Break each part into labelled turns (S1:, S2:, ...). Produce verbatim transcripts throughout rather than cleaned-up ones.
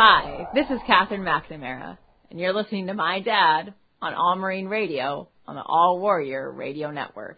S1: Hi, this is Catherine McNamara, and you're listening to my dad on All Marine Radio on the All Warrior Radio Network.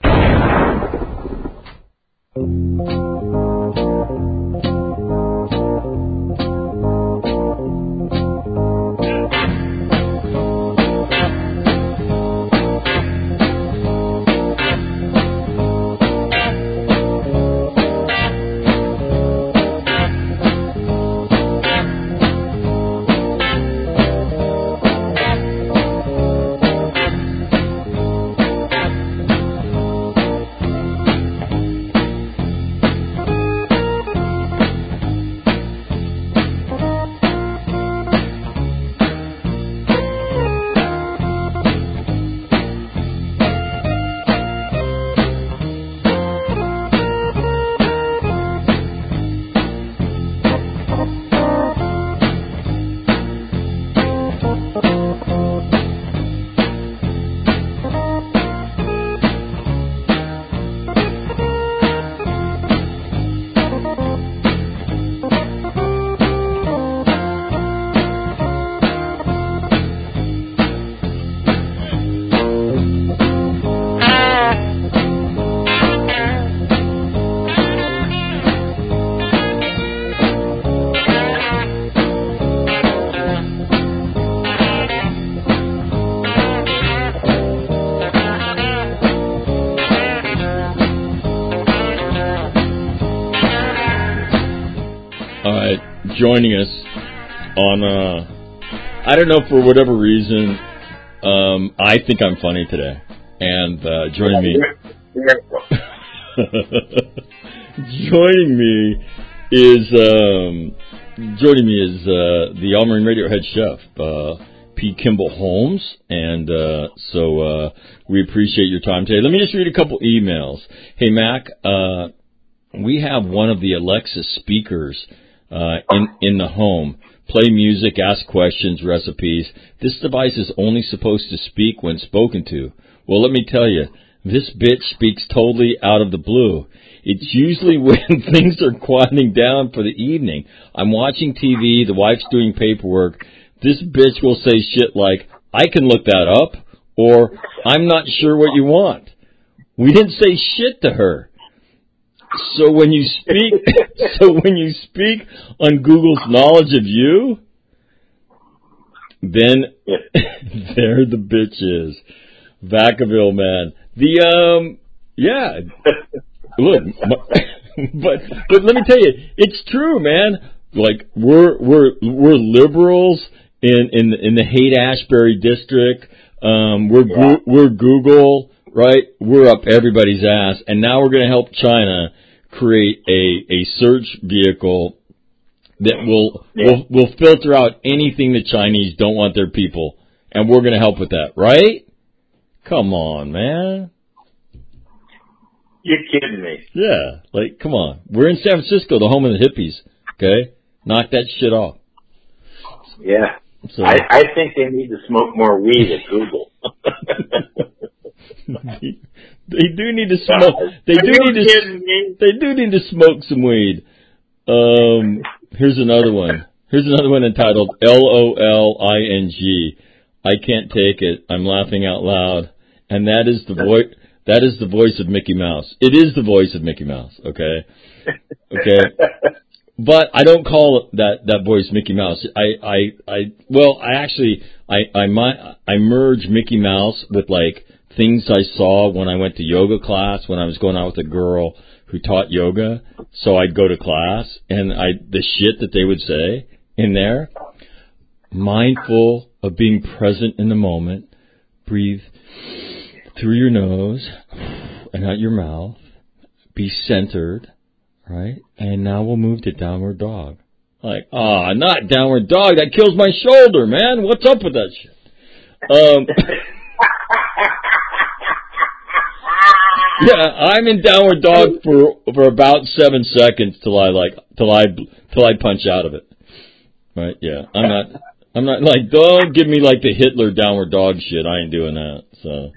S2: Joining us on, uh, I don't know, for whatever reason, um, I think I'm funny today. And uh, joining me, joining me is, um, joining me is uh, the All Marine Radio head chef, uh, P. Kimball Holmes. And uh, so uh, we appreciate your time today. Let me just read a couple emails. Hey, Mac, uh, we have one of the Alexa speakers Uh, in, in the home. Play music, ask questions, recipes. This device is only supposed to speak when spoken to. Well, let me tell you, this bitch speaks totally out of the blue. It's usually when things are quieting down for the evening. I'm watching T V, the wife's doing paperwork. This bitch will say shit like, I can look that up, or I'm not sure what you want. We didn't say shit to her. So when you speak, so when you speak on Google's knowledge of you, then there the bitch is. Vacaville, man. The, um, yeah. Look, but, but let me tell you, it's true, man. Like, we're, we're, we're liberals in, in, in the Haight-Ashbury district. Um, we're, yeah. we're Google, right? We're up everybody's ass. And now we're going to help China create a, a search vehicle that will, yeah. will, will filter out anything the Chinese don't want their people. And we're going to help with that, right? Come on, man.
S3: You're kidding me.
S2: Yeah, like, come on. We're in San Francisco, the home of the hippies, okay? Knock that shit off.
S3: Yeah. So, I, I think they need to smoke more weed at Google.
S2: They do need to smoke. They do need to. They do need to smoke some weed. Um, here's another one. Here's another one entitled L O L I N G. I can't take it. I'm laughing out loud, and that is the voice. That is the voice of Mickey Mouse. It is the voice of Mickey Mouse. Okay. Okay. But I don't call that that voice Mickey Mouse. I I I. Well, I actually I I my I merge Mickey Mouse with like things I saw when I went to yoga class when I was going out with a girl who taught yoga. So I'd go to class and I the shit that they would say in there. Mindful of being present in the moment. Breathe through your nose and out your mouth. Be centered, right? And now we'll move to downward dog. Like, ah, oh, not downward dog. That kills my shoulder, man. What's up with that shit? Um... Yeah, I'm in downward dog for for about seven seconds till I like till I till I punch out of it. Right? Yeah, I'm not I'm not like don't give me like the Hitler downward dog shit. I ain't doing that. So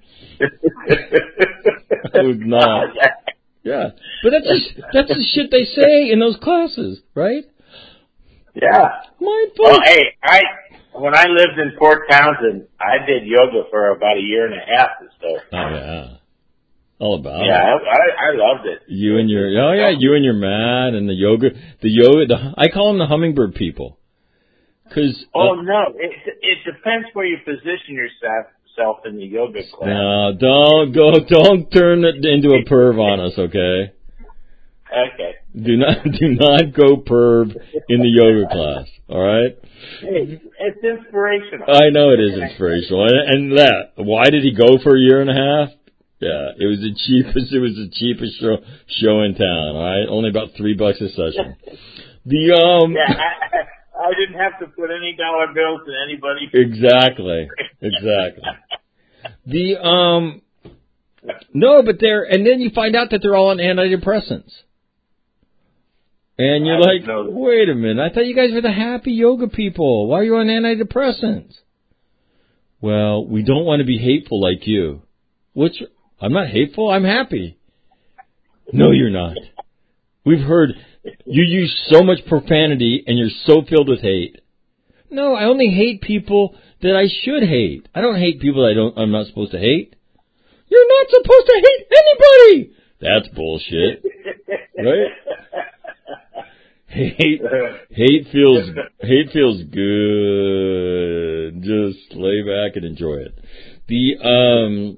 S2: I would not. Yeah, but that's just, that's the shit they say in those classes, right?
S3: Yeah.
S2: Mindful.
S3: Well, hey, I when I lived in Port Townsend, I did yoga for about a year and a half or so.
S2: Oh yeah. All about
S3: yeah,
S2: it.
S3: Yeah, I, I loved it.
S2: You and your oh yeah, you and your mat and the yoga, the yoga. The, I call them the hummingbird people. Cause
S3: oh
S2: uh,
S3: no, it it depends where you position yourself self in the yoga class.
S2: No, don't go, don't turn it into a perv on us, okay?
S3: Okay.
S2: Do not do not go perv in the yoga class, all right?
S3: Hey, it's inspirational.
S2: I know it is inspirational, and, and that. Why did he go for a year and a half? Yeah, it was the cheapest. It was the cheapest show show in town. All right, only about three bucks a session. The um.
S3: Yeah, I, I didn't have to put any dollar bills in anybody.
S2: Exactly. Exactly. The um. No, but they're and then you find out that they're all on antidepressants. And you're like, wait a minute, I thought you guys were the happy yoga people. Why are you on antidepressants? Well, we don't want to be hateful like you. Which, I'm not hateful, I'm happy. No, you're not. We've heard you use so much profanity and you're so filled with hate. No, I only hate people that I should hate. I don't hate people that I don't, I'm not supposed to hate. You're not supposed to hate anybody! That's bullshit. Right? Hate, hate feels, hate feels good. Just lay back and enjoy it. The, um,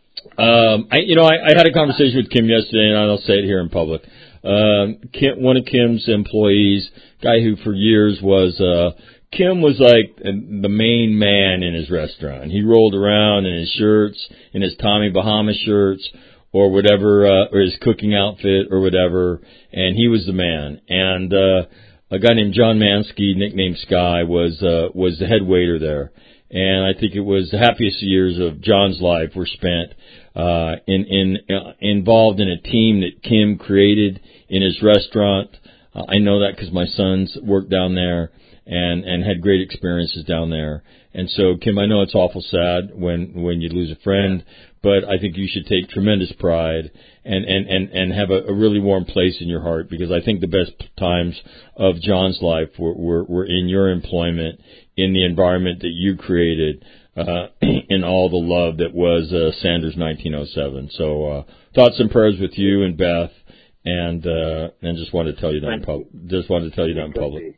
S2: um, I, you know, I, I had a conversation with Kim yesterday, and I'll say it here in public. Um, Kim, one of Kim's employees, guy who for years was, uh, Kim was like the main man in his restaurant. He rolled around in his shirts, in his Tommy Bahama shirts, or whatever, uh, or his cooking outfit or whatever, and he was the man. And, uh, a guy named John Mansky, nicknamed Sky, was, uh, was the head waiter there. And I think it was the happiest years of John's life were spent, uh, in, in, uh, involved in a team that Kim created in his restaurant. Uh, I know that because my sons worked down there and, and had great experiences down there. And so, Kim, I know it's awful sad when, when you lose a friend, but I think you should take tremendous pride and, and, and, and have a, a really warm place in your heart, because I think the best times of John's life were, were, were in your employment, in the environment that you created, uh, in all the love that was, uh, Sanders nineteen oh seven. So, uh, thoughts and prayers with you and Beth, and, uh, and just wanted to tell you that in public, just wanted to tell you that in public.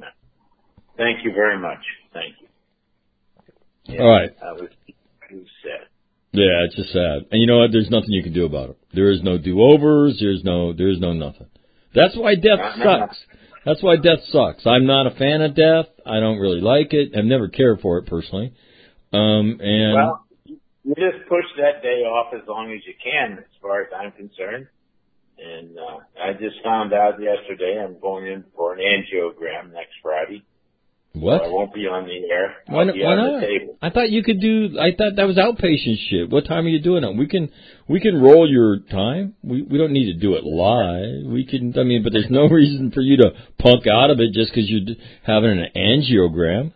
S3: Thank you very much. Thank you. Yeah,
S2: all right.
S3: I was, I was sad.
S2: Yeah, it's just sad. And you know what? There's nothing you can do about it. There is no do-overs. There's no, there's no nothing. That's why death
S3: no,
S2: sucks.
S3: No, no.
S2: That's why death sucks. I'm not a fan of death. I don't really like it. I've never cared for it personally. Um, and
S3: well, you just push that day off as long as you can, as far as I'm concerned. And uh, I just found out yesterday I'm going in for an angiogram next Friday.
S2: What?
S3: So I won't be on the air. I'll
S2: why,
S3: be
S2: why
S3: on
S2: not?
S3: The table.
S2: I thought you could do. I thought that was outpatient shit. What time are you doing it? We can we can roll your time. We we don't need to do it live. We can. I mean, but there's no reason for you to punk out of it just because you're having an angiogram.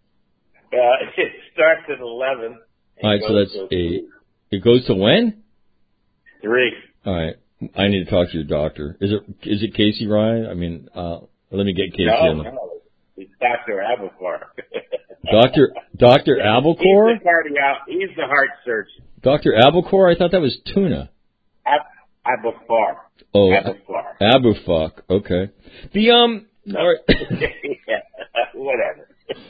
S3: Uh, it starts at eleven.
S2: All right, so that's eight. It goes to when?
S3: Three.
S2: All right. I need to talk to your doctor. Is it is it Casey Ryan? I mean, uh, let me get Casey
S3: no,
S2: on the.
S3: No. It's Doctor Abelkor.
S2: Doctor Doctor Abelkor?
S3: He's the cardio- He's the heart surgeon.
S2: Doctor Abelkor? I thought that was tuna.
S3: Ab- Abelkor.
S2: Oh,
S3: Abelkor.
S2: Abufuck. Okay. The um.
S3: No.
S2: All right.
S3: Yeah, whatever.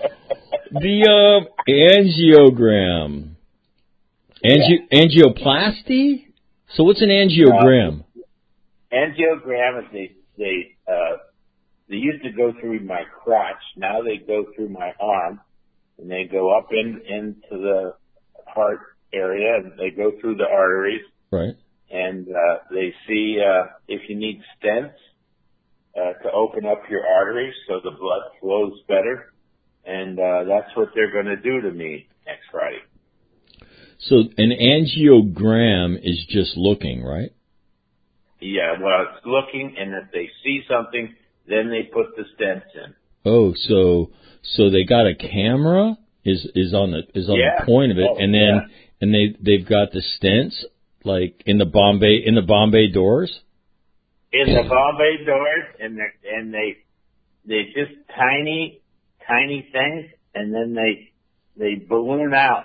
S2: The um angiogram. Angi- yeah. Angioplasty. So what's an angiogram?
S3: Uh, angiogram is they they uh. They used to go through my crotch. Now they go through my arm, and they go up in into the heart area, and they go through the arteries.
S2: Right.
S3: And uh, they see uh, if you need stents uh, to open up your arteries so the blood flows better. And uh, that's what they're going to do to me next Friday.
S2: So an angiogram is just looking, right?
S3: Yeah, well, it's looking, and if they see something, then they put the stents in.
S2: Oh, so so they got a camera is is on the is on
S3: yeah.
S2: the point of it,
S3: oh,
S2: and then
S3: yeah.
S2: and they they've got the stents like in the Bombay in the Bombay doors.
S3: In the Bombay doors, and they and they they just tiny, tiny things, and then they they balloon out.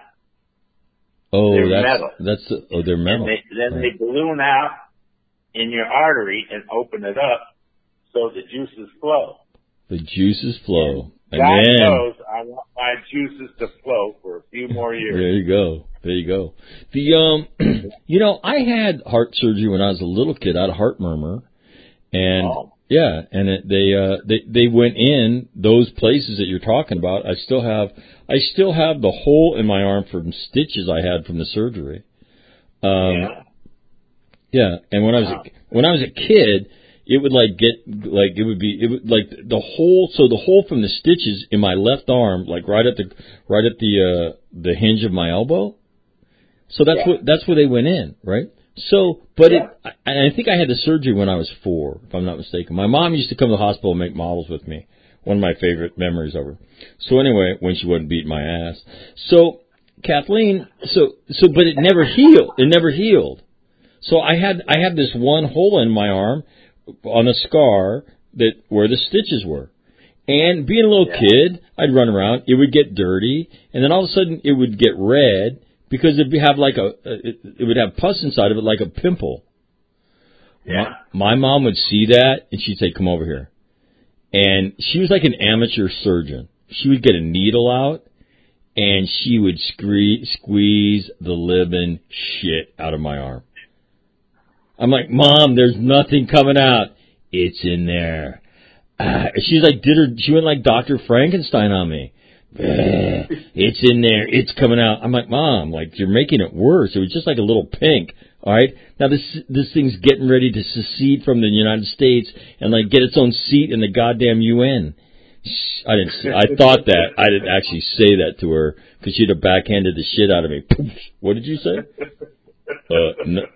S2: Oh,
S3: they're
S2: that's
S3: metal.
S2: that's oh, they're metal.
S3: And they, then
S2: right.
S3: they balloon out in your artery and open it up so the juices flow.
S2: The juices flow.
S3: And
S2: and
S3: God
S2: then,
S3: knows I want my juices to flow for a few more years.
S2: There you go. There you go. The um, you know, I had heart surgery when I was a little kid. I had a heart murmur, and
S3: oh.
S2: yeah, and it, they uh they they went in those places that you're talking about. I still have I still have the hole in my arm from stitches I had from the surgery. Um,
S3: yeah.
S2: Yeah, and when I was
S3: wow.
S2: a, when I was a kid, it would like get like it would be it would like the hole. So the hole from the stitches in my left arm, like right at the right at the uh, the hinge of my elbow. So that's
S3: yeah.
S2: what that's where they went in, right? So, but
S3: yeah.
S2: it, I, I think I had the surgery when I was four, if I'm not mistaken. My mom used to come to the hospital and make models with me. One of my favorite memories of her. So anyway, when she wasn't beating my ass. So Kathleen, so so, but it never healed. It never healed. So I had I had this one hole in my arm on a scar that where the stitches were. And being a little
S3: yeah.
S2: kid, I'd run around. It would get dirty, and then all of a sudden it would get red because it'd have like a it, it would have pus inside of it like a pimple.
S3: Yeah.
S2: My, my mom would see that and she'd say, "Come over here." And she was like an amateur surgeon. She would get a needle out and she would scree- squeeze the living shit out of my arm. I'm like, "Mom, there's nothing coming out." "It's in there." Uh, she's like, did her, she went like Doctor Frankenstein on me. "It's in there. It's coming out." I'm like, "Mom, like you're making it worse. It was just like a little pink." All right. Now this, this thing's getting ready to secede from the United States and like get its own seat in the goddamn U N. I didn't, I thought that. I didn't actually say that to her because she'd have backhanded the shit out of me. "What did you say?" Uh,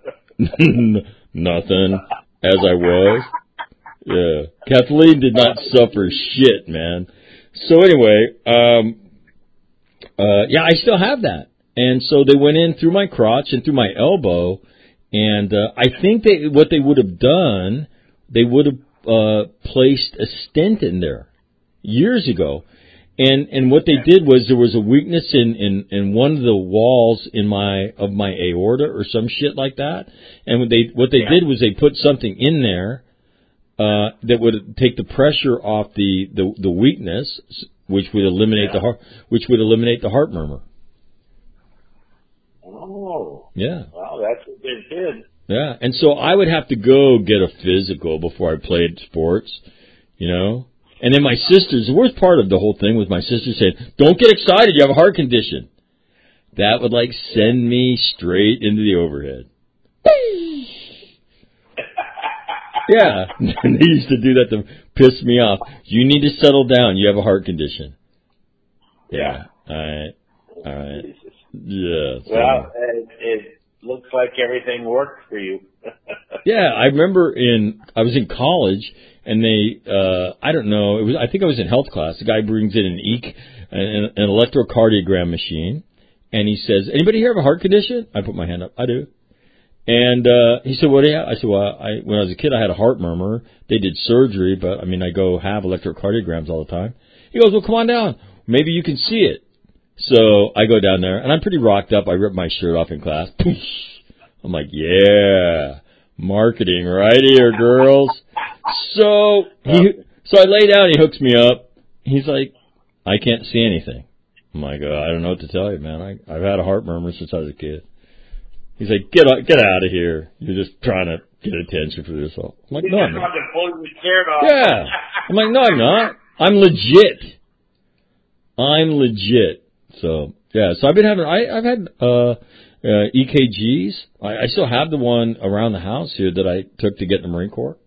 S2: n- nothing. As I was. Yeah. Kathleen did not suffer shit, man. So anyway, um, uh, yeah, I still have that. And so they went in through my crotch and through my elbow. And, uh, I think they, what they would have done, they would have, uh, placed a stent in there years ago. And, and what they did was there was a weakness in, in, in one of the walls in my, of my aorta or some shit like that. And what they, what they
S3: yeah.
S2: did was they put something in there, uh, that would take the pressure off the, the, the weakness, which would eliminate
S3: yeah.
S2: the heart, which would eliminate the heart murmur.
S3: Oh.
S2: Yeah.
S3: Well, that's what they did.
S2: Yeah. And so I would have to go get a physical before I played sports, you know? And then my sisters, the worst part of the whole thing was my sister saying, "Don't get excited, you have a heart condition." That would like send me straight into the overhead. Yeah. They used to do that to piss me off. "You need to settle down, you have a heart condition." Yeah. All right. All right.
S3: Jesus.
S2: Yeah. So.
S3: Well, it, it looks like everything worked for you.
S2: Yeah, I remember in I was in college and they uh I don't know, it was I think I was in health class. The guy brings in an E C an, an electrocardiogram machine and he says, "Anybody here have a heart condition?" I put my hand up. "I do." And uh he said, "What do you have?" I said, "Well, I when I was a kid I had a heart murmur. They did surgery, but I mean I go have electrocardiograms all the time." He goes, "Well, come on down. Maybe you can see it." So I go down there and I'm pretty rocked up. I rip my shirt off in class. I'm like, "Yeah. Marketing right here, girls." So he, so I lay down. He hooks me up. He's like, "I can't see anything." I'm like, uh, "I don't know what to tell you, man. I, I've had a heart murmur since I was a kid." He's like, "Get out, get out of here. You're just trying to get attention for yourself." I'm like,
S3: You
S2: "No,
S3: just
S2: I'm not."
S3: wanted to pull your shirt off.
S2: Yeah. I'm like, "No, I'm not. I'm legit. I'm legit." So yeah. So I've been having. I, I've had. uh Uh, E K Gs. I, I still have the one around the house here that I took to get in the Marine Corps.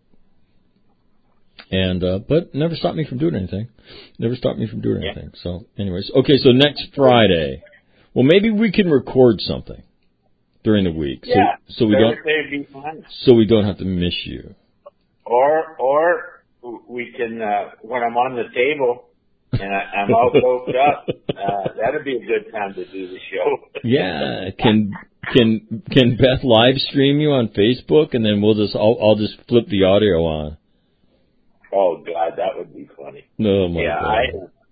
S2: And, uh, but never stopped me from doing anything. Never stopped me from doing
S3: yeah.
S2: anything. So anyways, okay, so next Friday. Well, maybe we can record something during the week. So,
S3: Yeah.
S2: so we don't,
S3: be fine.
S2: so we don't have to miss you.
S3: Or, or we can, uh, when I'm on the table, and I, I'm all doped up. Uh, that'd be a good time to do the show.
S2: Yeah, can can can Beth live stream you on Facebook, and then we'll just I'll, I'll just flip the audio on.
S3: Oh God, that would be funny.
S2: No, my
S3: yeah,
S2: God.
S3: I.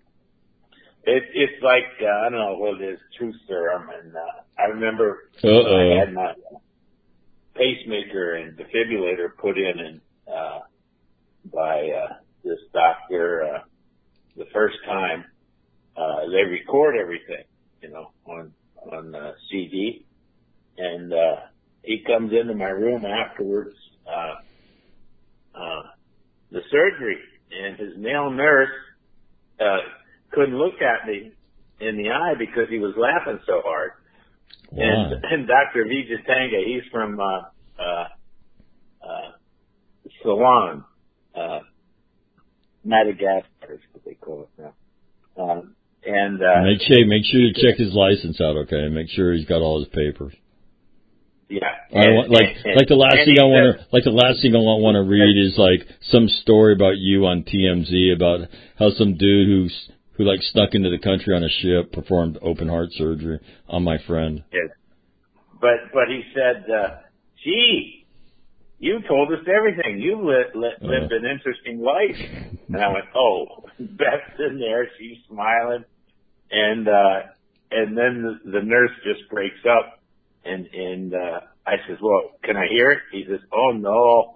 S3: It, it's like uh, I don't know what it is, truth serum, and uh, I remember
S2: Uh-oh.
S3: when I had my pacemaker and defibrillator put in, and uh, by uh, this doctor uh, the first time. Uh, they record everything, you know, on, on, uh, C D. And, uh, he comes into my room afterwards, uh, uh, the surgery, and his male nurse, uh, couldn't look at me in the eye because he was laughing so hard.
S2: Wow.
S3: And, and Doctor Vijatanga, he's from, uh, uh, uh, Ceylon, uh, Madagascar is what they call it now. Um, And, uh,
S2: make sure, make sure you check his license out, okay? Make sure he's got all his papers.
S3: Yeah.
S2: I want, like,
S3: and,
S2: like the last thing I want to,
S3: said,
S2: like the last thing I want to read is like some story about you on T M Z about how some dude who's, who like snuck into the country on a ship performed open heart surgery on my friend.
S3: Yes. But, but he said, uh, gee, you told us everything. You li- li- lived uh, an interesting life. And I went, oh, Beth's in there. She's smiling. And, uh, and then the, the nurse just breaks up and, and, uh, I says, well, can I hear it? He says, oh no.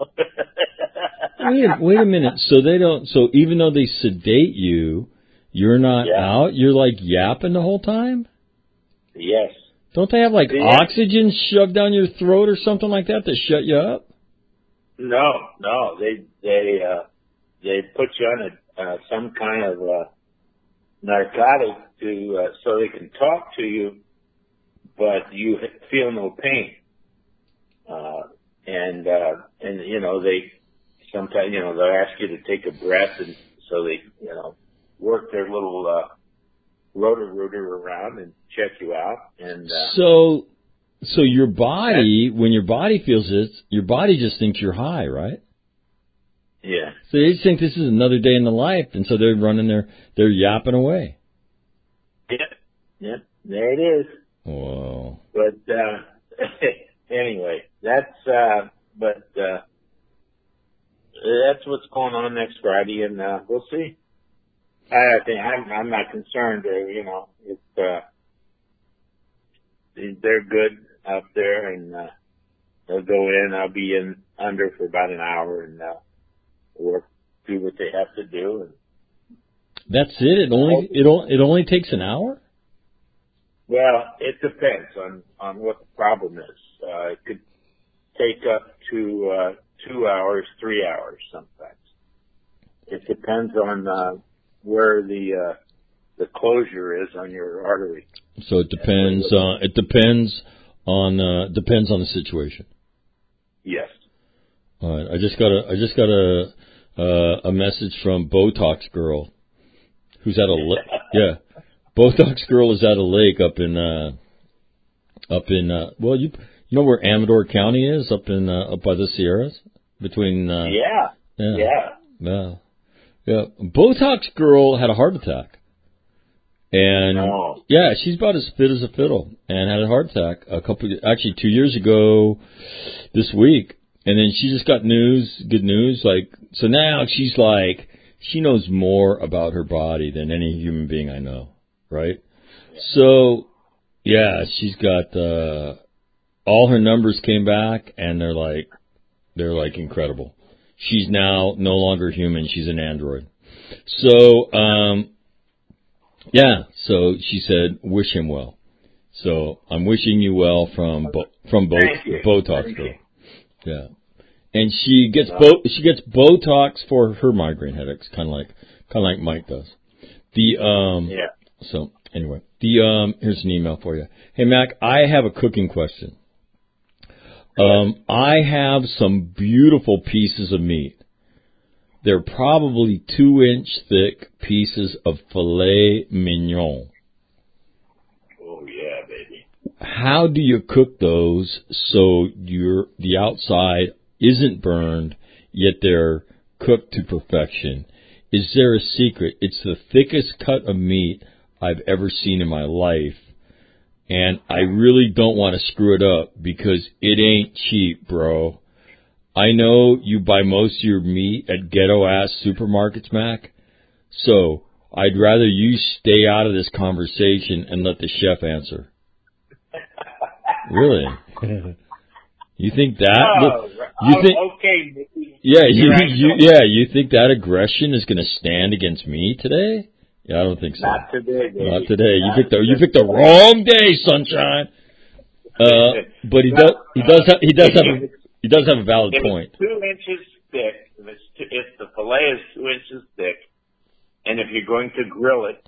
S2: wait, wait a minute. So they don't, so even though they sedate you, you're not
S3: yeah.
S2: out? You're like yapping the whole time?
S3: Yes.
S2: Don't they have like
S3: yeah.
S2: oxygen shoved down your throat or something like that to shut you up?
S3: No, no. They, they, uh, they put you on a, uh, some kind of, uh, narcotic to, uh, so they can talk to you, but you feel no pain. Uh, and, uh, and, you know, they sometimes, you know, they'll ask you to take a breath, and so they, you know, work their little, uh, rotor-rooter around and check you out. And, uh,
S2: so, so your body, when your body feels it, your body just thinks you're high, right?
S3: Yeah.
S2: So they just think this is another day in the life, and so they're running their, they're yapping away.
S3: Yeah. Yeah. There it is.
S2: Whoa.
S3: But, uh, anyway, that's, uh, but, uh, that's what's going on next Friday, and, uh, we'll see. I think I'm, I'm not concerned, uh, you know, it's, uh, they're good out there, and, uh, they'll go in, I'll be in under for about an hour, and, uh, work, do what they have to do. And
S2: that's it? It only, it only, it only takes an hour?
S3: Well, it depends on, on what the problem is. Uh, it could take up to, uh, two hours, three hours sometimes. It depends on, uh, where the, uh, the closure is on your artery.
S2: So it depends, uh, it depends on, uh, depends on the situation.
S3: Yes.
S2: All right. I just got a, I just got a, uh, a message from Botox Girl, who's at a, yeah. Botox Girl is at a lake up in, uh, up in, uh, well, you, you know where Amador County is? Up in, uh, up by the Sierras? Between, uh,
S3: yeah.
S2: Yeah.
S3: Yeah.
S2: Yeah. Yeah. Botox Girl had a heart attack. And,
S3: oh.
S2: yeah, she's about as fit as a fiddle and had a heart attack a couple, actually two years ago this week. And then she just got news, good news, like, so now she's like, she knows more about her body than any human being I know. Right? So, yeah, she's got, uh, all her numbers came back and they're like, they're like incredible. She's now no longer human. She's an android. So, um, yeah, so she said, wish him well. So I'm wishing you well from, Bo- from Bo- Botox
S3: Thank
S2: Girl.
S3: you.
S2: Yeah. And she gets, Bo- she gets Botox for her migraine headaches, kind of like, kind of like Mike does. The, um,
S3: yeah.
S2: So, anyway, the um, here's an email for you. Hey, Mac, I have a cooking question. Um, I have some beautiful pieces of meat. They're probably two-inch thick pieces of filet mignon.
S3: Oh, yeah, baby.
S2: How do you cook those so your the outside isn't burned, yet they're cooked to perfection? Is there a secret? It's the thickest cut of meat I've ever seen in my life, and I really don't want to screw it up because it ain't cheap, bro. I know you buy most of your meat at ghetto-ass supermarkets, Mac, So I'd rather you stay out of this conversation and let the chef answer. Really? You think that?
S3: Oh,
S2: you think?
S3: Okay.
S2: Yeah, you, you yeah you think that aggression is going to stand against me today? Yeah, I don't think so.
S3: Not today, baby.
S2: Not today.
S3: Not
S2: you picked the
S3: today.
S2: you picked the wrong day, sunshine. Uh, but he does he does have, he does have a, he does have a valid
S3: if
S2: point.
S3: It's two inches thick. If it's two, if the fillet is two inches thick, and if you're going to grill it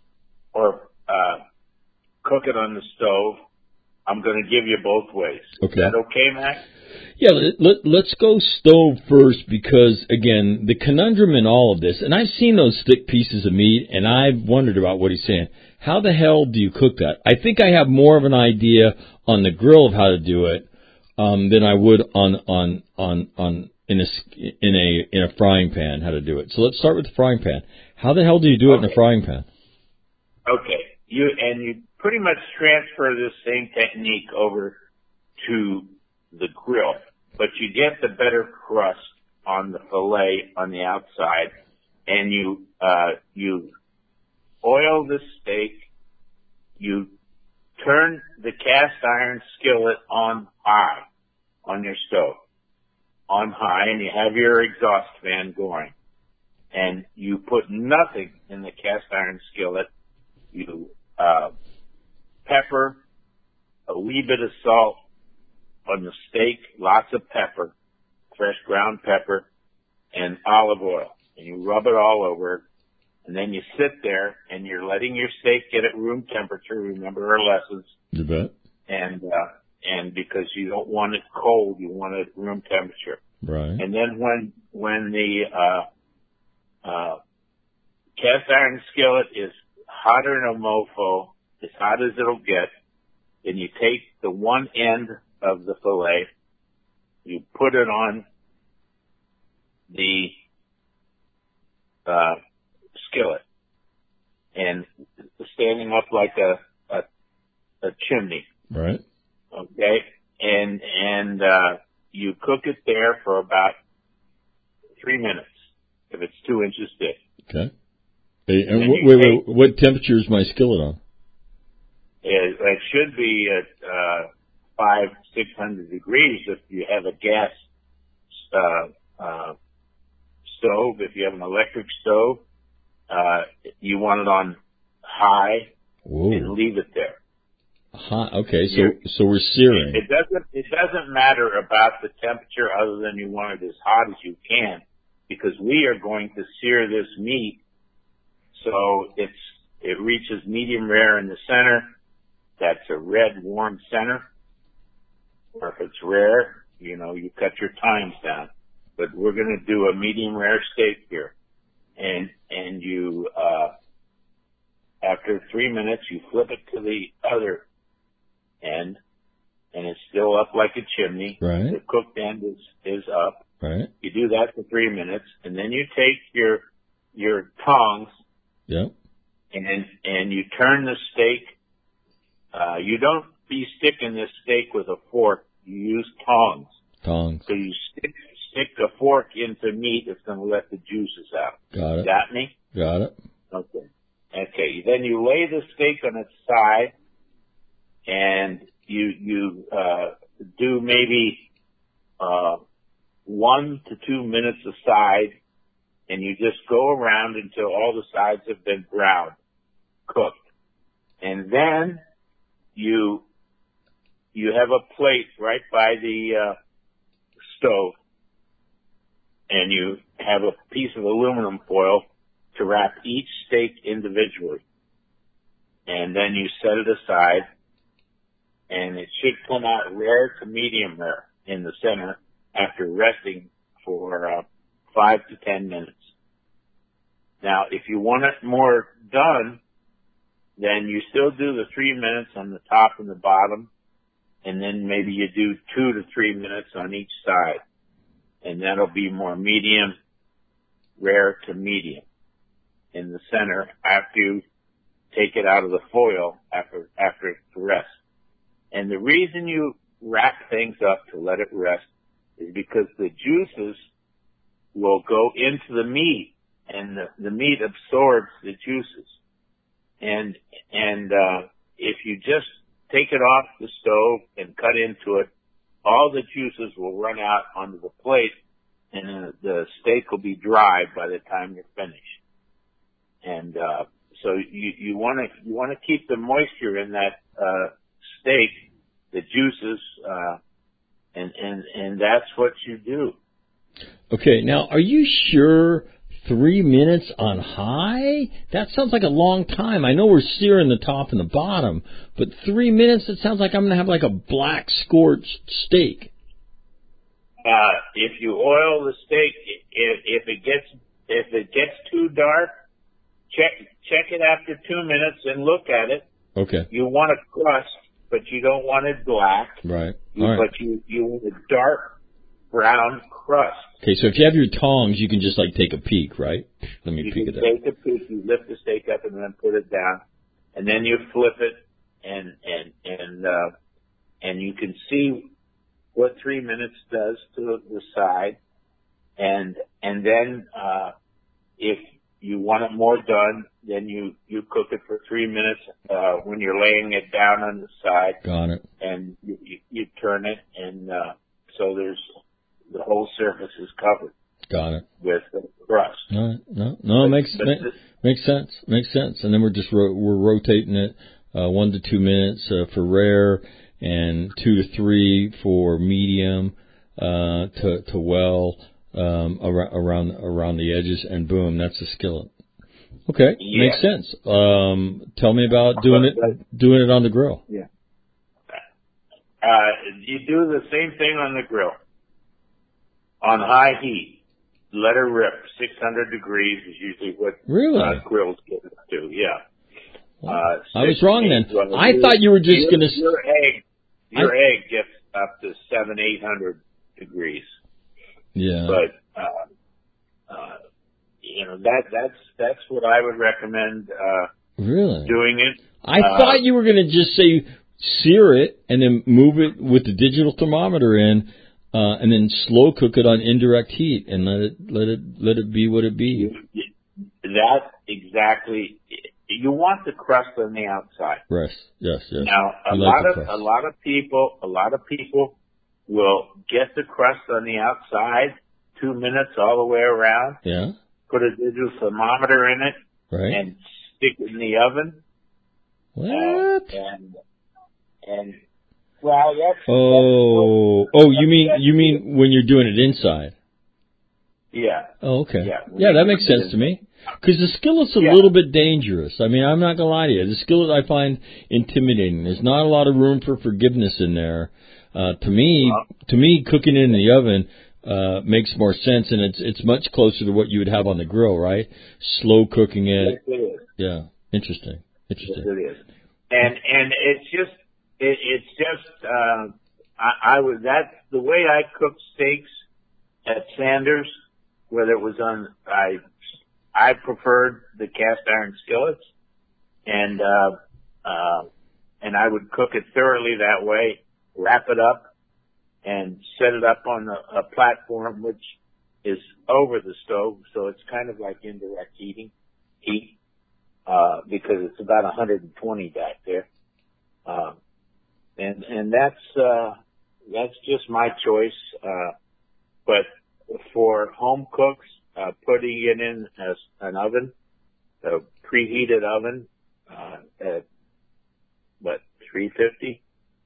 S3: or uh, cook it on the stove, I'm going to give you both ways.
S2: Okay.
S3: Is that okay, Mac?
S2: Yeah, let, let, let's go stove first because, again, the conundrum in all of this, and I've seen those thick pieces of meat, and I've wondered about what he's saying. How the hell do you cook that? I think I have more of an idea on the grill of how to do it um, than I would on on on on in a in a in a frying pan how to do it. So let's start with the frying pan. How the hell do you do
S3: okay.
S2: it in a frying pan?
S3: Okay, you and you pretty much transfer this same technique over to the grill, but you get the better crust on the fillet on the outside, and you uh, you oil the steak. You turn the cast iron skillet on high on your stove, on high, and you have your exhaust fan going, and you put nothing in the cast iron skillet. You uh, pepper, a wee bit of salt on the steak, lots of pepper, fresh ground pepper, and olive oil. And you rub it all over, and then you sit there, and you're letting your steak get at room temperature. Remember our lessons.
S2: You bet.
S3: And uh, and because you don't want it cold, you want it at room temperature.
S2: Right.
S3: And then when when the uh, uh, cast iron skillet is hotter than a mofo, as hot as it'll get, then you take the one end of the fillet, you put it on the uh, skillet, and standing up like a, a a chimney.
S2: Right.
S3: Okay, and and uh, you cook it there for about three minutes if it's two inches thick.
S2: Okay. Hey, and
S3: and
S2: wait, wait, wait, what temperature is my skillet on?
S3: It, it should be at uh, five, six hundred degrees if you have a gas uh, uh, stove. If you have an electric stove, uh, you want it on high. Whoa. And leave it there.
S2: Hot. Okay, so You're, so we're searing.
S3: It doesn't it doesn't matter about the temperature other than you want it as hot as you can, because we are going to sear this meat so it's it reaches medium rare in the center. That's a red warm center. Or if it's rare, you know, you cut your times down. But we're going to do a medium rare steak here, and and you uh, after three minutes you flip it to the other end, and it's still up like a chimney.
S2: Right.
S3: The cooked end is, is up.
S2: Right.
S3: You do that for three minutes, and then you take your your tongs.
S2: Yep.
S3: And and you turn the steak. Uh, you don't be sticking this steak with a fork. You use tongs.
S2: Tongs.
S3: So you stick stick a fork into meat. It's going to let the juices out.
S2: Got it.
S3: Got me?
S2: Got it.
S3: Okay. Okay. Then you lay the steak on its side, and you you uh, do maybe uh, one to two minutes aside, and you just go around until all the sides have been browned, cooked, and then you you have a plate right by the uh, stove, and you have a piece of aluminum foil to wrap each steak individually, and then you set it aside, and it should come out rare to medium rare in the center after resting for uh, five to ten minutes. Now, if you want it more done, then you still do the three minutes on the top and the bottom, and then maybe you do two to three minutes on each side, and that'll be more medium rare to medium in the center after you take it out of the foil after after it's rest. And the reason you wrap things up to let it rest is because the juices will go into the meat and the, the meat absorbs the juices. And, and, uh, if you just take it off the stove and cut into it, all the juices will run out onto the plate, and uh, the steak will be dry by the time you're finished. And, uh, so you, you wanna, you wanna keep the moisture in that, uh, steak, the juices, uh, and, and, and that's what you do.
S2: Okay, now, are you sure three minutes on high? That sounds like a long time. I know we're searing the top and the bottom, but three minutes, it sounds like I'm going to have like a black scorched steak.
S3: Uh, if you oil the steak, if, if it gets, if it gets too dark, check, check it after two minutes and look at it.
S2: Okay.
S3: You want a crust, but you don't want it black.
S2: Right.
S3: You,
S2: All right.
S3: But you, you want a dark brown crust.
S2: Okay, so if you have your tongs, you can just like take a peek, right? Let me
S3: you
S2: peek
S3: can
S2: at that.
S3: take a peek, you lift the steak up and then put it down, and then you flip it, and, and, and, uh, and you can see what three minutes does to the side, and, and then, uh, if you want it more done, then you, you cook it for three minutes, uh, when you're laying it down on the side.
S2: Got it.
S3: And you, you, you turn it, and, uh, so there's, the whole surface is covered.
S2: Got it.
S3: With the crust.
S2: No, no, no, it makes,
S3: but
S2: ma-
S3: this,
S2: makes sense, makes sense. And then we're just, ro- we're rotating it, uh, one to two minutes, uh, for rare, and two to three for medium, uh, to, to well, um, around, around, around the edges, and boom, that's a skillet. Okay,
S3: yeah.
S2: Makes sense. Um, tell me about doing it, doing it on the grill.
S3: Yeah. Uh, you do the same thing on the grill. On high heat, let her rip. six hundred degrees is usually what
S2: really?
S3: uh, grills get up to. Yeah.
S2: Well,
S3: uh,
S2: I was wrong then.
S3: Well,
S2: I thought you were just going to.
S3: Your egg, your
S2: I,
S3: egg gets up to seven, eight hundred degrees.
S2: Yeah.
S3: But uh, uh, you know that that's that's what I would recommend. Uh,
S2: really?
S3: Doing it.
S2: I
S3: uh,
S2: thought you were going to just say sear it and then move it with the digital thermometer in. Uh, and then slow cook it on indirect heat and let it let it let it be what it be.
S3: That's exactly. You want the crust on the outside.
S2: Yes, yes, yes.
S3: Now a
S2: we
S3: lot
S2: like
S3: of a lot of people a lot of people will get the crust on the outside two minutes all the way around.
S2: Yeah.
S3: Put a digital thermometer in it.
S2: Right.
S3: And stick it in the oven.
S2: What?
S3: Uh, and and. Well, that's,
S2: oh,
S3: that's,
S2: oh, you mean you mean when you're doing it inside?
S3: Yeah.
S2: Oh, okay.
S3: Yeah,
S2: yeah that makes sense to me. Because the skillet's a
S3: yeah.
S2: little bit dangerous. I mean, I'm not gonna lie to you. The skillet I find intimidating. There's not a lot of room for forgiveness in there. Uh, to me, uh-huh. to me, cooking it in the oven uh, makes more sense, and it's it's much closer to what you would have on the grill, right? Slow cooking it.
S3: Yes, it is.
S2: Yeah. Interesting. Interesting.
S3: Yes, it is. And and it's just. It, it's just, uh, I, I was, that's the way I cook steaks at Sanders, whether it was on, I, I preferred the cast iron skillets, and, uh, uh, and I would cook it thoroughly that way, wrap it up, and set it up on a, a platform which is over the stove, so it's kind of like indirect heating, heat, uh, because it's about one hundred twenty back there. Um, And, and that's, uh, that's just my choice. Uh, but for home cooks, uh, putting it in as an oven, a preheated oven, uh, at, what, three fifty,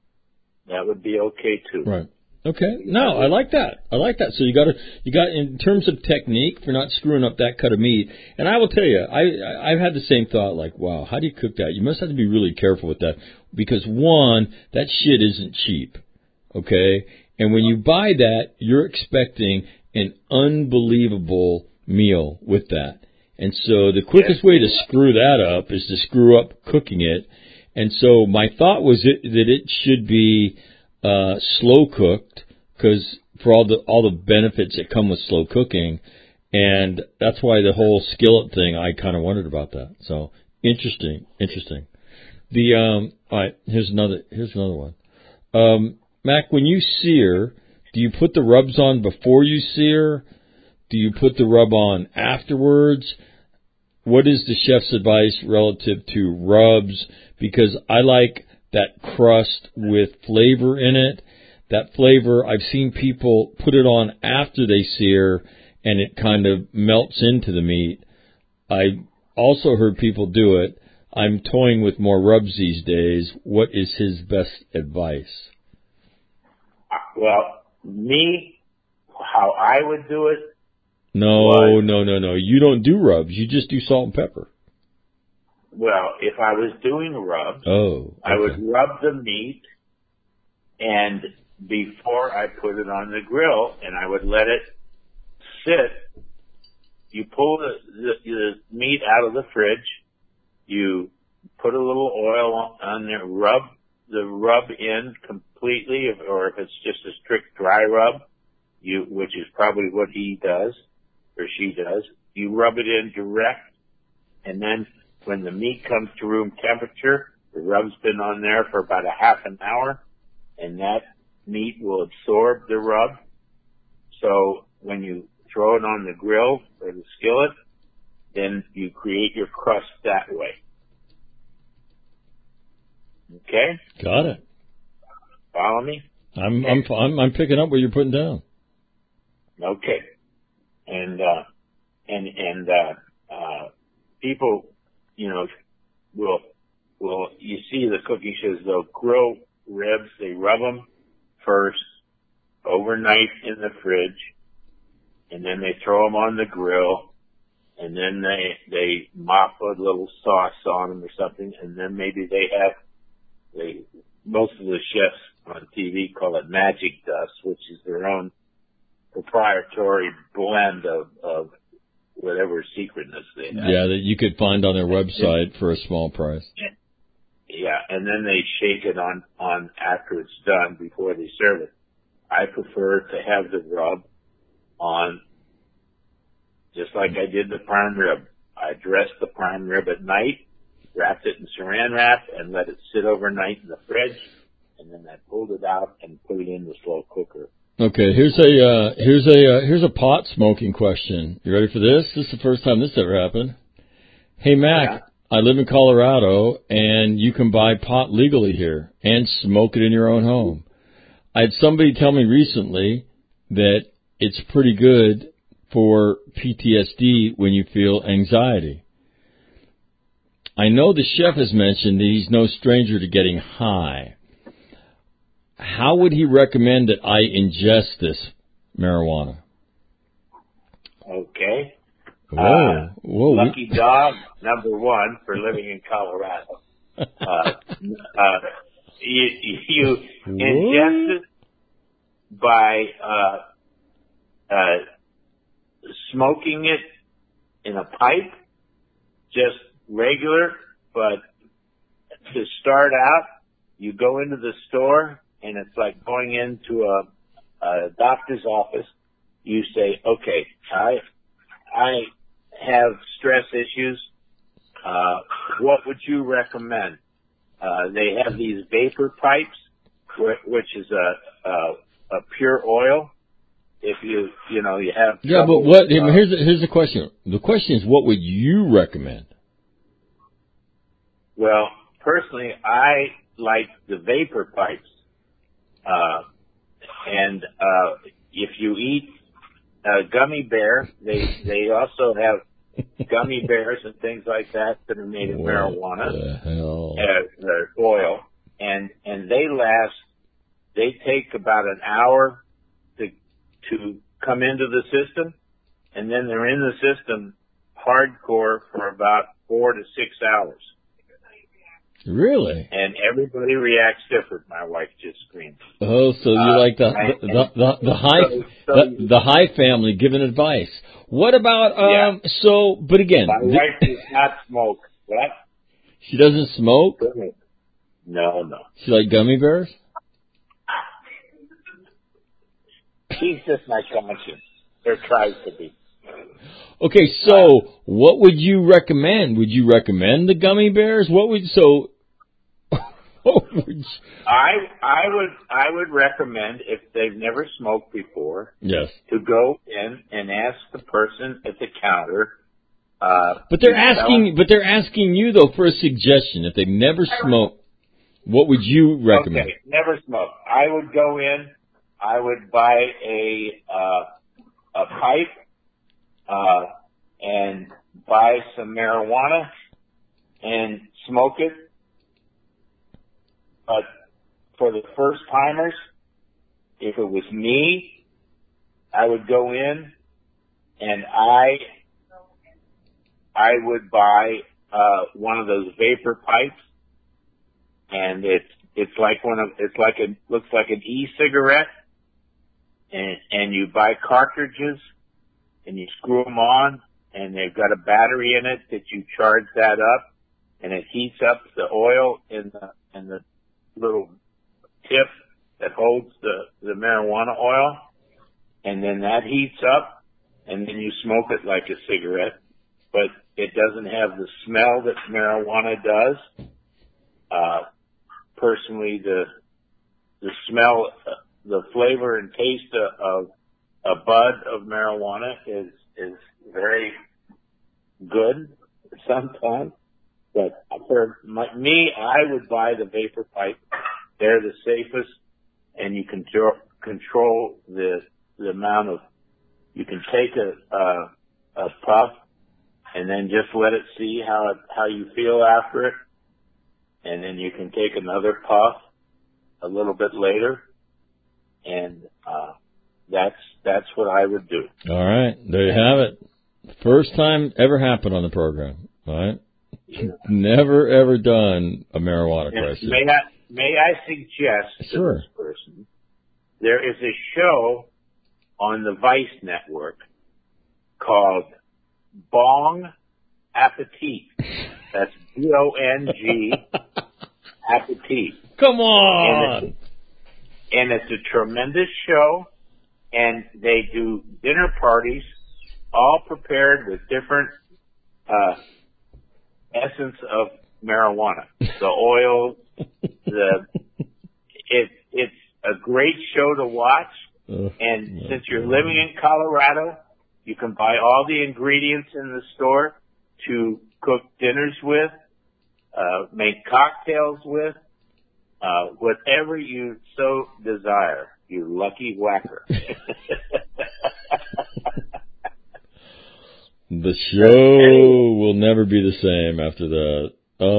S3: that would be okay too.
S2: Right. Okay. No, I like that. I like that. So you got to, you got, in terms of technique for not screwing up that cut of meat. And I will tell you, I, I've had the same thought, like, wow, how do you cook that? You must have to be really careful with that. Because one, that shit isn't cheap. Okay? And when you buy that, you're expecting an unbelievable meal with that. And so the quickest way to screw that up is to screw up cooking it. And so my thought was it, that it should be uh, slow cooked, because for all the all the benefits that come with slow cooking, and that's why the whole skillet thing, I kind of wondered about that. So interesting, interesting. The um, all right, here's another here's another one. Um, Mac, when you sear, do you put the rubs on before you sear? Do you put the rub on afterwards? What is the chef's advice relative to rubs? Because I like that crust with flavor in it. That flavor, I've seen people put it on after they sear, and it kind of melts into the meat. I also heard people do it. I'm toying with more rubs these days. What is his best advice?
S3: Well, me, how I would do it.
S2: No,
S3: was,
S2: no, no, no. You don't do rubs. You just do salt and pepper.
S3: Well, if I was doing rubs,
S2: oh, okay.
S3: I would rub the meat, and before I put it on the grill, and I would let it sit. You pull the, the, the meat out of the fridge. You put a little oil on there, rub the rub in completely, or if it's just a strict dry rub, you, which is probably what he does, or she does, you rub it in direct, and then when the meat comes to room temperature, the rub's been on there for about a half an hour, and that meat will absorb the rub. So when you throw it on the grill or the skillet, then you create your crust that way. Okay?
S2: Got it.
S3: Follow me?
S2: I'm I'm I'm, I'm picking up what you're putting down.
S3: Okay. And uh and and uh uh people, you know, will will you see the cooking shows, they'll grill ribs, they rub them first overnight in the fridge, and then they throw them on the grill, and then they they mop a little sauce on them or something, and then maybe they have they most of the chefs on T V call it magic dust, which is their own proprietary blend of of whatever secretness they have.
S2: Yeah, that you could find on their website for a small price.
S3: Yeah, and then they shake it on on after it's done before they serve it. I prefer to have the rub on just like I did the prime rib. I dressed the prime rib at night, wrapped it in saran wrap, and let it sit overnight in the fridge, and then I pulled it out and put it in the slow cooker.
S2: Okay, here's a uh, here's a uh, here's a pot smoking question. You ready for this? This is the first time this ever happened. Hey Mac, yeah. I live in Colorado, and you can buy pot legally here and smoke it in your own home. I had somebody tell me recently that it's pretty good for P T S D when you feel anxiety. I know the chef has mentioned that he's no stranger to getting high. How would he recommend that I ingest this marijuana?
S3: Okay.
S2: Whoa.
S3: Uh,
S2: Whoa.
S3: Lucky dog, number one, for living in Colorado. Uh, uh, you, you ingest it by uh, uh, smoking it in a pipe, just regular, but to start out, you go into the store, and it's like going into a, a doctor's office. You say, okay, I, I have stress issues. Uh, what would you recommend? Uh, they have these vapor pipes, which is a, a, a pure oil. If you, you know, you have
S2: yeah,
S3: trouble,
S2: but what?
S3: uh,
S2: here's the, here's the question. The question is, what would you recommend?
S3: Well, personally, I like the vapor pipes. Uh, and, uh, if you eat a gummy bear, they, they also have gummy bears and things like that that are made of
S2: what
S3: marijuana,
S2: the hell?
S3: Uh, uh, oil, and, and they last, they take about an hour to, to come into the system, and then they're in the system hardcore for about four to six hours.
S2: Really?
S3: And everybody reacts different. My wife just screamed.
S2: Oh, so you uh, like the the the, the, the high so, so the, the high family giving advice. What about um? Yeah. So, but again,
S3: my
S2: the,
S3: wife does not smoke. What?
S2: She doesn't smoke?
S3: No, no.
S2: She like gummy bears?
S3: She's just my conscience. Or tries to be.
S2: Okay, so what would you recommend? Would you recommend the gummy bears? What would so? What you...
S3: I I would I would recommend, if they've never smoked before,
S2: yes,
S3: to go in and ask the person at the counter. Uh,
S2: but they're asking, but they're asking you though for a suggestion. If they've never smoked, what would you recommend?
S3: Okay, never smoked. I would go in. I would buy a uh, a pipe uh, and buy some marijuana and smoke it. But for the first timers, if it was me, I would go in and I I would buy uh, one of those vapor pipes, and it's it's like one of it's like a looks like an e-cigarette, and and you buy cartridges and you screw them on, and they've got a battery in it that you charge that up, and it heats up the oil in the in the little tip that holds the, the marijuana oil, and then that heats up, and then you smoke it like a cigarette, but it doesn't have the smell that marijuana does. Uh, personally, the the smell, uh, the flavor and taste of a bud of marijuana is is very good sometimes. But for my, me, I would buy the vapor pipe. They're the safest, and you can control, control the the amount of. You can take a, a a puff, and then just let it see how it, how you feel after it, and then you can take another puff a little bit later, and uh, that's that's what I would do.
S2: All right, there you have it. First time ever happened on the program. All right.
S3: Yeah.
S2: Never ever done a marijuana question.
S3: May I, may I suggest
S2: sure.
S3: to this person, there is a show on the Vice Network called Bong Appetit. That's B O N G Appetit.
S2: Come on!
S3: And it's, and it's a tremendous show, and they do dinner parties, all prepared with different uh essence of marijuana, the oil, the it it's a great show to watch. Uh, and since you're living in Colorado, you can buy all the ingredients in the store to cook dinners with, uh, make cocktails with, uh, whatever you so desire. You lucky whacker.
S2: The show will never be the same after that.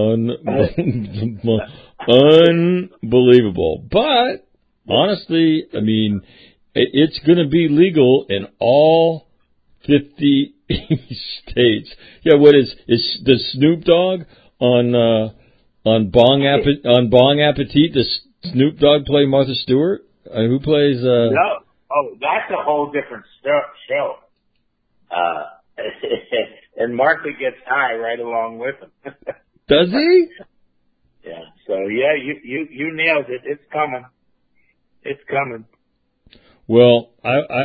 S2: Un- Unbelievable. But, honestly, I mean, it's going to be legal in all fifty states. Yeah, what is, is the Snoop Dogg on, uh, on Bong Appetit, on Bong Appetit, does Snoop Dogg play Martha Stewart? Uh, who plays, uh?
S3: No. Oh, that's a whole different show. Uh, and Martha gets high right along with him.
S2: Does he?
S3: Yeah. So yeah, you you you nailed it. It's coming. It's coming.
S2: Well, I I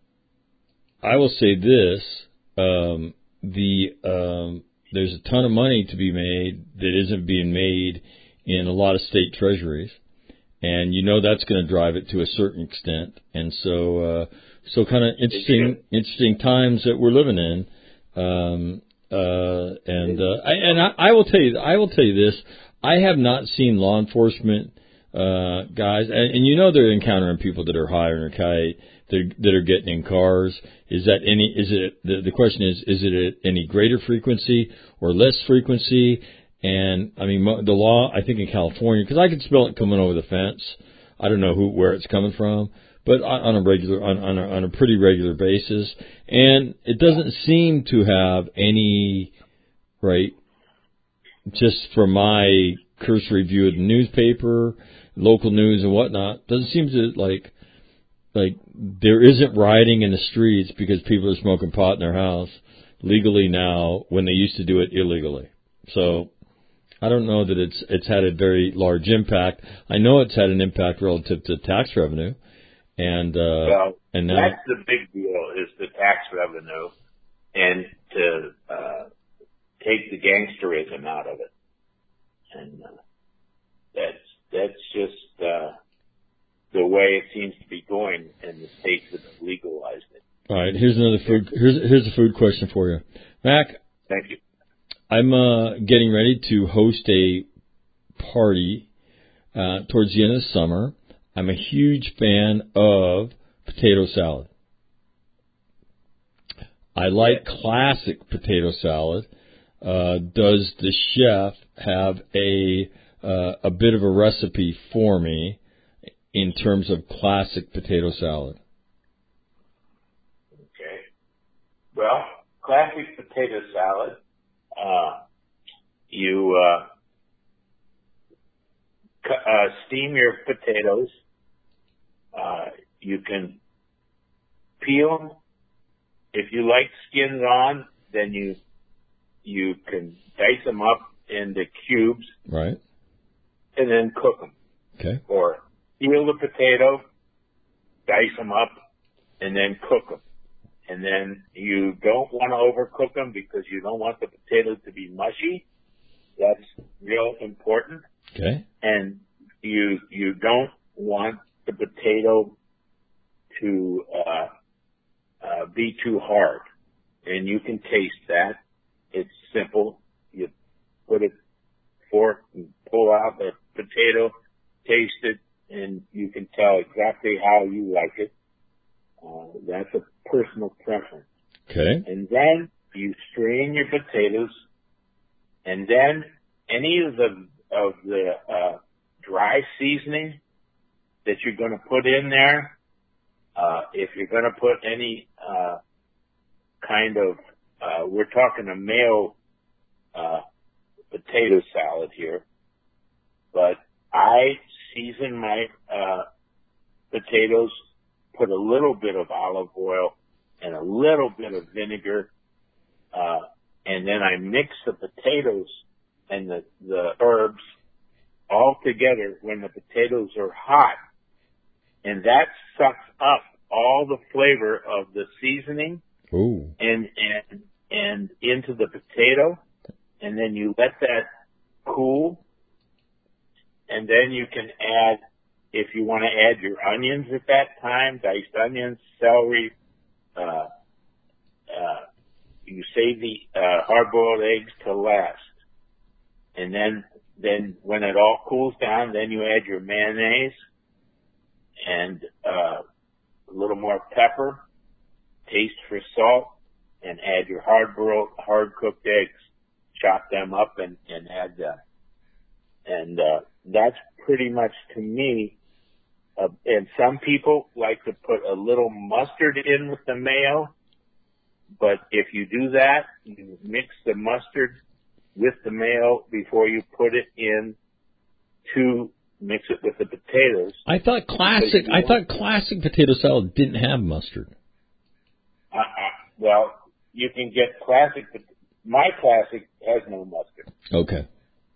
S2: I will say this: um, the um, there's a ton of money to be made that isn't being made in a lot of state treasuries, and you know that's going to drive it to a certain extent. And so, uh, so kind of interesting, interesting times that we're living in. Um, uh, and uh, I, and I, I will tell you, I will tell you this: I have not seen law enforcement uh, guys, and, and you know they're encountering people that are high on their kite, that, that are getting in cars. Is that any? Is it the, the question is? Is it at any greater frequency or less frequency? And I mean, the law, I think in California, because I can smell it coming over the fence. I don't know who, where it's coming from, but on a regular, on, on, a, on a pretty regular basis. And it doesn't seem to have any, right, just from my cursory view of the newspaper, local news and whatnot, doesn't seem to, like, like, there isn't rioting in the streets because people are smoking pot in their house legally now when they used to do it illegally. So, I don't know that it's it's had a very large impact. I know it's had an impact relative to tax revenue, and uh,
S3: well,
S2: and now
S3: that's the big deal is the tax revenue, and to uh, take the gangsterism out of it, and uh, that's that's just uh, the way it seems to be going in the states that have legalized it.
S2: All right, here's another food. Here's here's a food question for you, Mac.
S3: Thank you.
S2: I'm uh, getting ready to host a party uh, towards the end of the summer. I'm a huge fan of potato salad. I like classic potato salad. Uh, does the chef have a uh, a bit of a recipe for me in terms of classic potato salad?
S3: Okay. Well, classic potato salad. Uh, you uh, c- uh, steam your potatoes. Uh, you can peel them. If you like skins on, then you you can dice them up into cubes.
S2: Right.
S3: And then cook them.
S2: Okay.
S3: Or peel the potato, dice them up, and then cook them. And then you don't want to overcook them because you don't want the potatoes to be mushy. That's real important.
S2: Okay.
S3: And you you don't want the potato to uh, uh, be too hard. And you can taste that. It's simple. You put a fork and pull out the potato, taste it, and you can tell exactly how you like it. Uh, that's a personal preference.
S2: Okay.
S3: And then you strain your potatoes, and then any of the of the uh, dry seasoning that you're going to put in there, uh, if you're going to put any uh, kind of, uh, we're talking a Mayo uh, potato salad here, but I season my uh, potatoes, put a little bit of olive oil and a little bit of vinegar, uh, and then I mix the potatoes and the, the herbs all together when the potatoes are hot, and that sucks up all the flavor of the seasoning.
S2: Ooh.
S3: and and and into the potato, and then you let that cool, and then you can add, if you want to add your onions at that time, diced onions, celery, uh, uh, you save the uh, hard-boiled eggs to last. And then, then when it all cools down, then you add your mayonnaise and uh, a little more pepper, taste for salt, and add your hard-boiled, hard-cooked eggs. Chop them up and, and add them. And uh, that's pretty much, to me, uh, and some people like to put a little mustard in with the mayo, but if you do that, you mix the mustard with the mayo before you put it in to mix it with the potatoes.
S2: I thought classic. I thought classic potato salad didn't have mustard.
S3: Uh, uh, well, you can get classic. My classic has no mustard.
S2: Okay.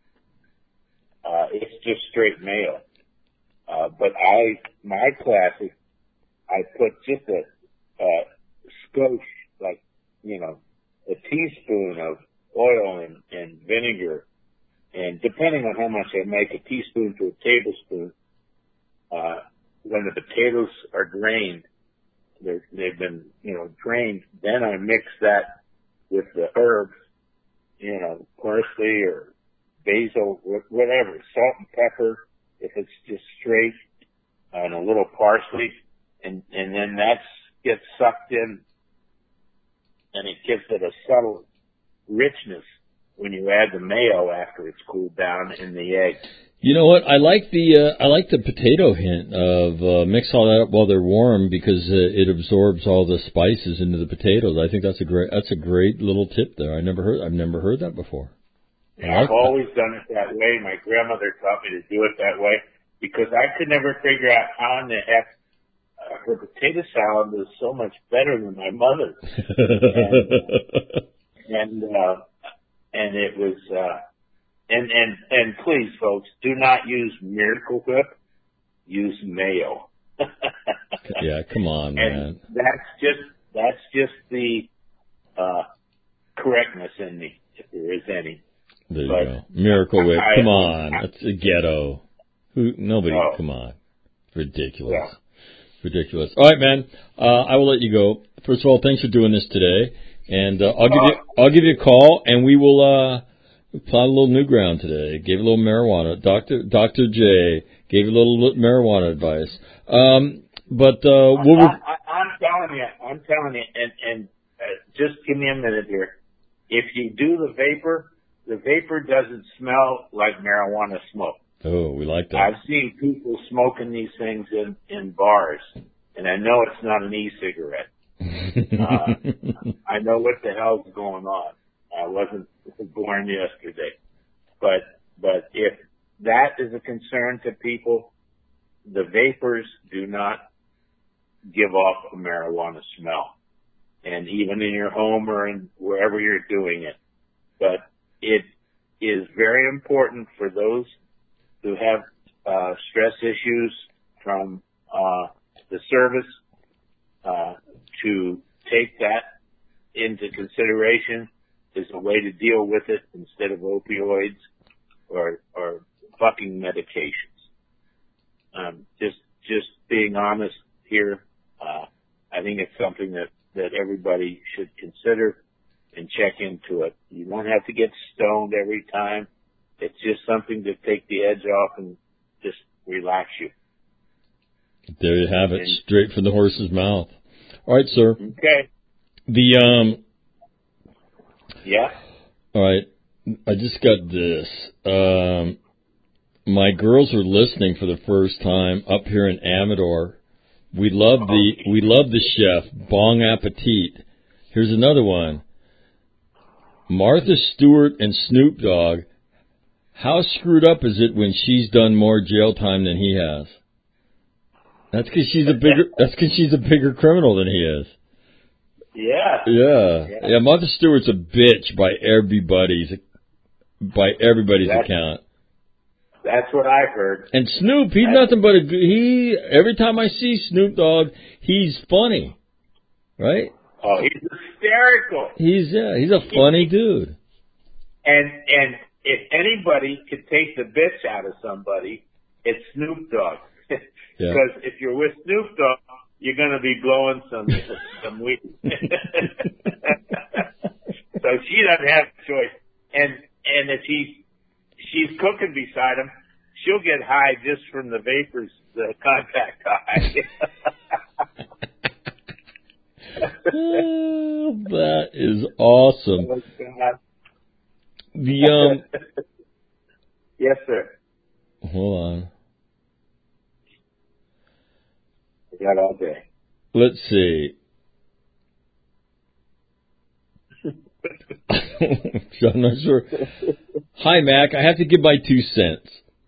S3: Uh, it's just straight mayo. Uh, but I, my classic, I put just a, uh, skosh, like, you know, a teaspoon of oil and, and vinegar. And depending on how much I make, a teaspoon to a tablespoon, uh, when the potatoes are drained, they've been, you know, drained, then I mix that with the herbs, you know, parsley or basil, whatever, salt and pepper, if it's just straight, and a little parsley, and, and then that gets sucked in, and it gives it a subtle richness when you add the mayo after it's cooled down in the egg.
S2: You know what? I like the uh, I like the potato hint of uh, mix all that up while they're warm because uh, it absorbs all the spices into the potatoes. I think that's a great that's a great little tip there. I never heard I've never heard that before.
S3: Yeah, like I've that. always done it that way. My grandmother taught me to do it that way because I could never figure out how in the heck uh, her potato salad was so much better than my mother's. and and, uh, and it was. Uh, And, and, and please, folks, do not use Miracle Whip. Use mayo.
S2: Yeah, come on, man.
S3: And that's just, that's just the, uh, correctness in me, if there is any.
S2: There you
S3: but
S2: go. Miracle Whip.
S3: I,
S2: come
S3: I,
S2: on.
S3: I,
S2: that's a ghetto. Who? Nobody.
S3: No.
S2: Come on. Ridiculous.
S3: Yeah.
S2: Ridiculous. All right, man. Uh, I will let you go. First of all, thanks for doing this today, and uh, I'll give you I'll give you a call, and we will uh, plot a little new ground today. Gave a little marijuana. Doctor Doctor J gave a little marijuana advice. Um, but uh, we'll
S3: I, I, I'm telling you, I'm telling you, and and uh, just give me a minute here. If you do the vapor, the vapor doesn't smell like marijuana smoke.
S2: Oh, we like that.
S3: I've seen people smoking these things in, in bars, and I know it's not an e-cigarette. uh, I know what the hell's going on. I wasn't born yesterday. But, but if that is a concern to people, the vapors do not give off a marijuana smell. And even in your home or in wherever you're doing it. But it is very important for those who have uh, stress issues from uh, the service uh, to take that into consideration as a way to deal with it instead of opioids or or fucking medications. Um, just just being honest here, uh, I think it's something that, that everybody should consider and check into it. You don't have to get stoned every time. It's just something to take the edge off and just relax you.
S2: There you have it, straight from the horse's mouth. All right, sir.
S3: Okay.
S2: The um.
S3: Yeah.
S2: All right. I just got this. Um, my girls are listening for the first time up here in Amador. We love the we love the chef. Bon appetit. Here's another one. Martha Stewart and Snoop Dogg. How screwed up is it when she's done more jail time than he has? That's because she's a bigger. That's because she's a bigger criminal than he is.
S3: Yeah.
S2: Yeah. Yeah. Yeah. Martha Stewart's a bitch by everybody's by everybody's
S3: that's,
S2: account.
S3: That's what I've heard.
S2: And Snoop, he's
S3: that's,
S2: nothing but a he. Every time I see Snoop Dogg, he's funny, right?
S3: Oh, he's hysterical.
S2: He's yeah. He's a funny dude.
S3: And and. If anybody could take the bitch out of somebody, it's Snoop Dogg. Because
S2: yeah.
S3: if you're with Snoop Dogg, you're going to be blowing some some weed. So she doesn't have a choice. And and if he she's cooking beside him, she'll get high just from the vapors, the contact high.
S2: Oh, that is awesome.
S3: Oh, God.
S2: The um.
S3: Yes, sir.
S2: Hold on.
S3: I got all day.
S2: Let's see. I'm not sure. Hi, Mac. I have to give my two cents.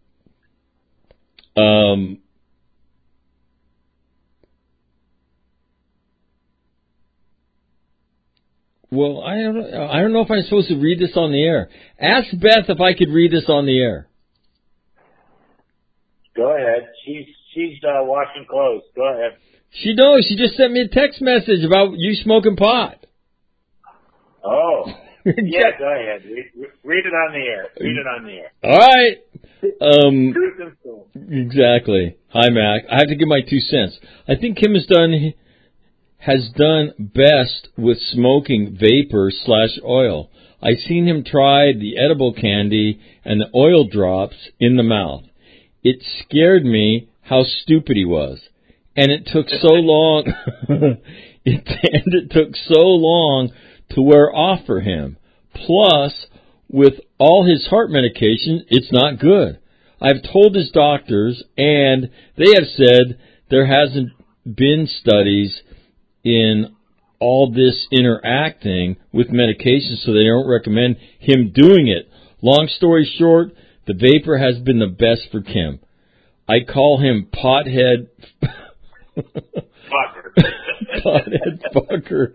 S2: Um. Well, I don't know. I don't know if I'm supposed to read this on the air. Ask Beth if I could read this on the air.
S3: Go ahead. She's she's uh, washing clothes. Go ahead.
S2: She knows. She just sent me a text message about you smoking pot.
S3: Oh. Yeah, go ahead. Read, read it on the air. Read it on the air.
S2: All right. Um,
S3: Truth and soul.
S2: Exactly. Hi, Mac. I have to give my two cents. I think Kim has done has done best with smoking vapor slash oil. I seen him try the edible candy and the oil drops in the mouth. It scared me how stupid he was. And it took so long, it, and it took so long to wear off for him. Plus, with all his heart medication, it's not good. I've told his doctors, and they have said there hasn't been studies in all this interacting with medication, so they don't recommend him doing it. Long story short, the vapor has been the best for Kim. I call him pothead...
S3: Fucker.
S2: Pothead fucker.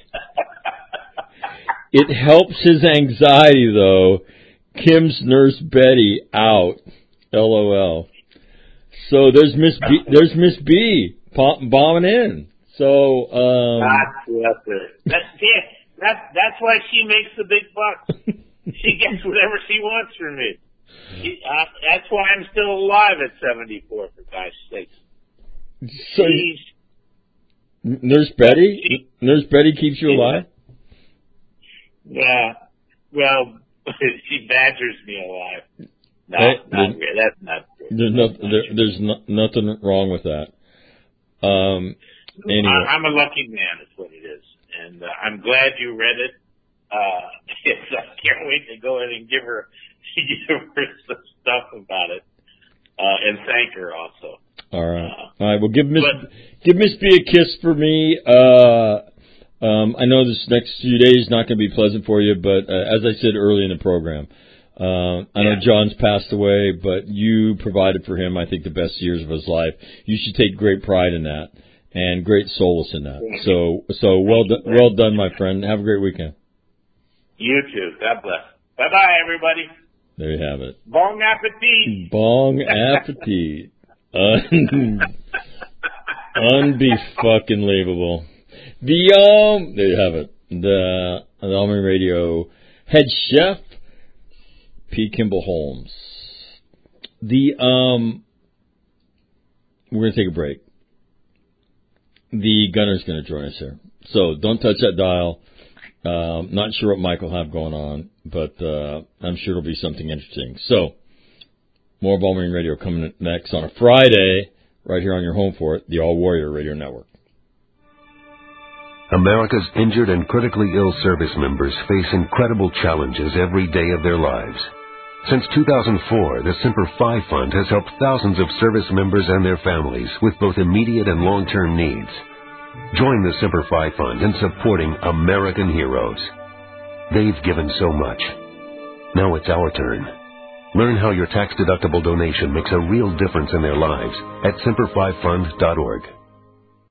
S2: It helps his anxiety, though. Kim's nurse Betty out. L O L. So there's Miss B. There's Miss B. bombing in. So um.
S3: That's that's that's that's why she makes the big bucks. She gets whatever she wants from me. Uh, that's why I'm still alive at seventy-four, for God's sake.
S2: So, you, Nurse Betty? She, Nurse Betty keeps you alive?
S3: Yeah. Well, she badgers me alive. No,
S2: hey,
S3: not really. That's not true.
S2: There's, no, there, there's no, nothing wrong with that. Um, anyway.
S3: I, I'm a lucky man, is what it is. And uh, I'm glad you read it. Uh, I can't wait to go in and give her, give her some stuff about it. Uh, and thank her also.
S2: All right.
S3: Uh,
S2: All right. Well, give Miss
S3: but,
S2: give Miss B a kiss for me. Uh, um, I know this next few days not going to be pleasant for you, but uh, as I said early in the program, uh, I know
S3: yeah.
S2: John's passed away, but you provided for him, I think, the best years of his life. You should take great pride in that and great solace in that. So, so well done, well done, my friend. Have a great weekend.
S3: You too. God bless. Bye bye, everybody.
S2: There you have it.
S3: Bon appetit.
S2: Bon appetit. Un- Unbe-fucking-believable. The, um, there you have it. The, the Almanac Radio head chef, P. Kimball Holmes. The, um, we're going to take a break. The gunner's going to join us here. So don't touch that dial. Um, not sure what Mike will have going on, but, uh, I'm sure it'll be something interesting. So, more Ballmarine Radio coming next on a Friday, right here on your home for it, the All Warrior Radio Network.
S4: America's injured and critically ill service members face incredible challenges every day of their lives. Since two thousand four, the Semper Fi Fund has helped thousands of service members and their families with both immediate and long-term needs. Join the Semper Fi Fund in supporting American heroes. They've given so much. Now it's our turn. Learn how your tax-deductible donation makes a real difference in their lives at semper fi fund dot org.